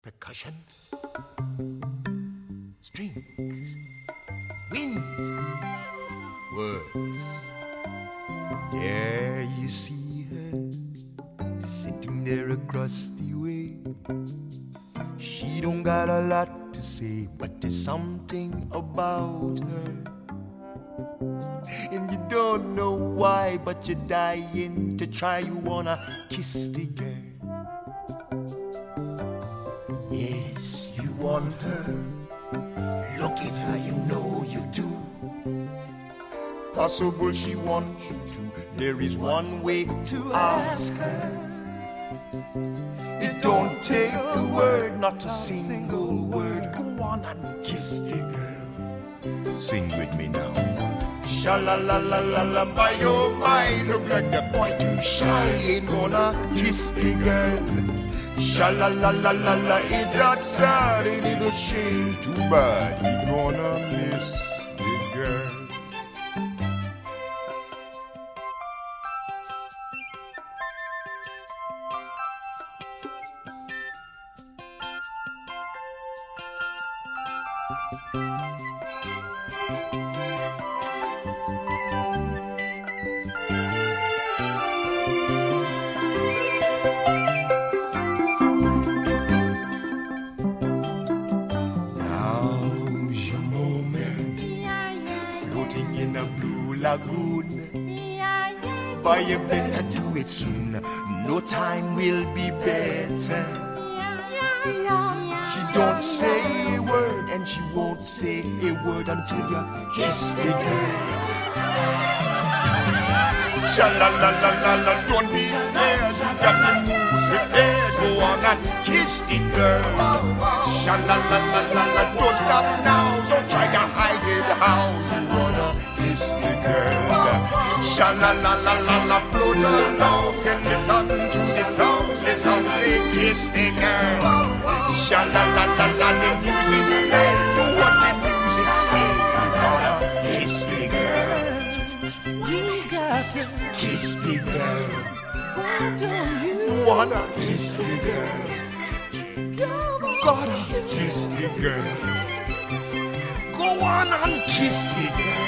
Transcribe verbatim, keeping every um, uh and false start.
percussion, strings, winds, words. There you see her, sitting there across the way. She don't got a lot to say, but there's something about her. And you don't know why, but you're dying to try. You wanna kiss the girl. Yes, you want her. Look at her, you know you do. Possible she wants you to. There is one way to ask her. It don't take a word, not a single word. Go on and kiss the girl. Sing with me now. Sha-la-la-la-la-la, by your mind. Look like the boy too shy, ain't gonna kiss the girl. Sha-la-la-la-la-la, ain't that sad, ain't it a shame? Too bad, we gonna miss the girl. Boy, you better do it soon. No time will be better. She don't say a word, and she won't say a word until you kiss the girl. Sha-la-la-la-la-la, don't be scared. You got the moves prepared. Go on and kiss the girl. Sha-la-la-la-la-la, don't stop now. Don't try to hide it how you wanna kiss the girl. Sha-la-la-la-la-la, float along and listen to the song. The song say kiss the girl. Sha-la-la-la-la, the music play. Do what the music say. You gotta kiss the girl. You gotta kiss the girl. Why don't you wanna kiss the girl? You gotta kiss the girl. Go on and kiss the girl.